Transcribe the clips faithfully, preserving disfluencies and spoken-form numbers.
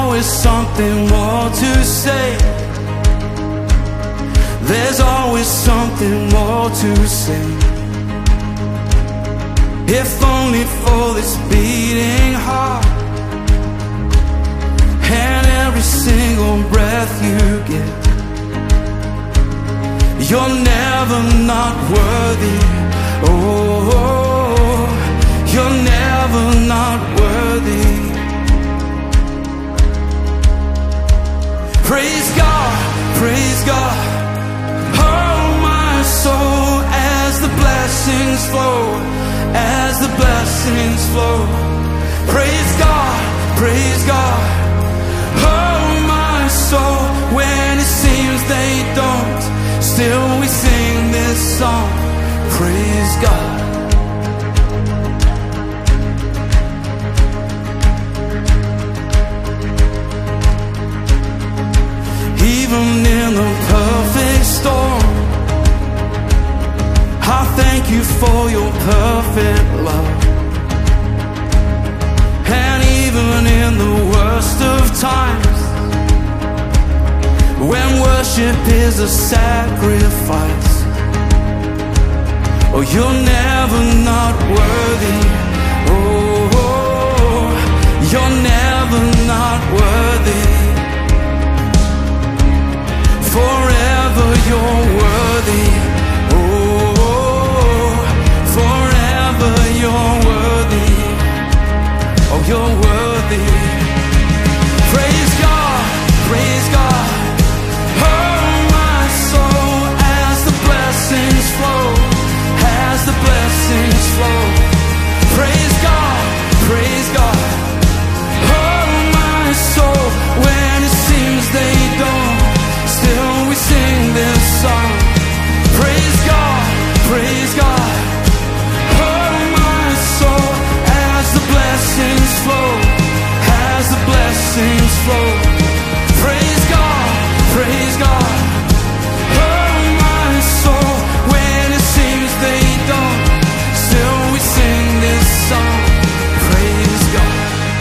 always something more to say. There's always something more to say. If only for this beating heart and every single breath you give. You're never not worthy. Oh, you're never not worthy. Praise God, praise God. Oh my soul, as the blessings flow, as the blessings flow. Praise God, praise God. Oh my soul, when it seems they don't, still we sing this song. Praise God. Even in the perfect storm, I thank you for your perfect love. And even in the worst of times, when worship is a sacrifice, oh, you're never not worthy. Oh, you're never not worthy. Forever you're worthy. Oh, forever you're worthy. Oh, you're worthy. Praise God, praise God. Oh my soul, as the blessings flow, as the blessings flow. Praise God, praise God. Oh my soul, when it seems they don't, still we sing this song. Praise God, praise God. Oh my soul, as the blessings flow, as the blessings flow. Praise God, praise God. Oh my soul, when it seems they don't, still we sing this song. Praise God.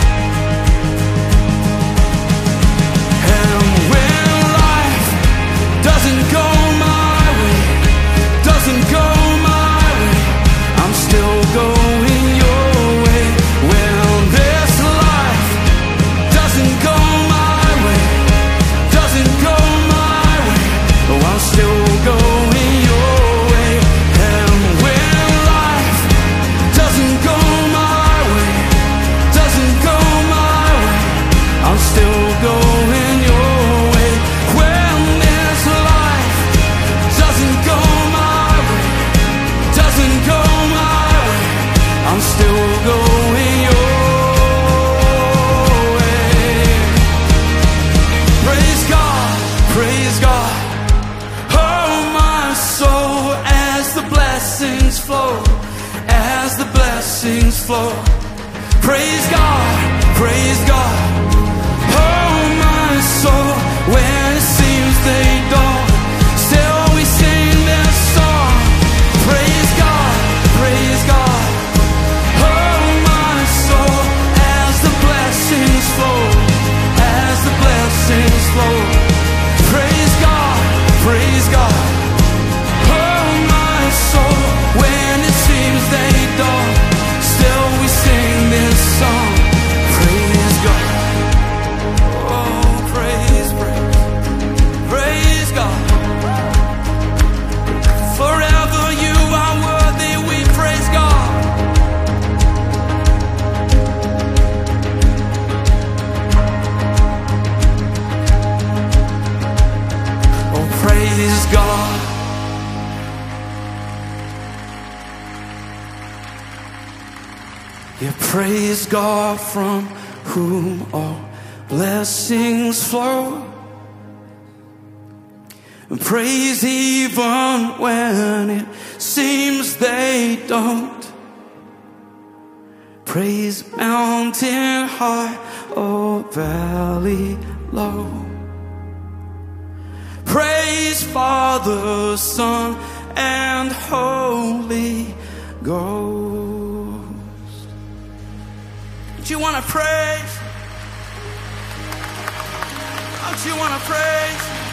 And when life doesn't go my way, doesn't go my way, I'm still going your way. When this life doesn't go my way, doesn't go my way, oh, I'm still going your way. And when life doesn't go my way, doesn't go my way, I'm still going your way. When this life doesn't go my way, doesn't go my way, I'm still going your way. Praise God, praise God. Oh my soul, as the blessings flow, as the blessings flow. Praise God, praise God. Oh my soul, when it seems they don't, still we sing this song. Praise God, praise God. Oh my soul, as the blessings flow, as the blessings flow. Praise God, praise God. Oh my soul, when it seems they don't, still we sing this song. Praise God. Oh, praise, praise, praise God. Forever you are worthy, we praise God. Oh, praise God. Yeah, praise God, from whom all blessings flow. And praise even when it seems they don't. Praise mountain high or valley low. Praise Father, Son, and Holy Ghost. Do you want to praise? Don't you wanna praise?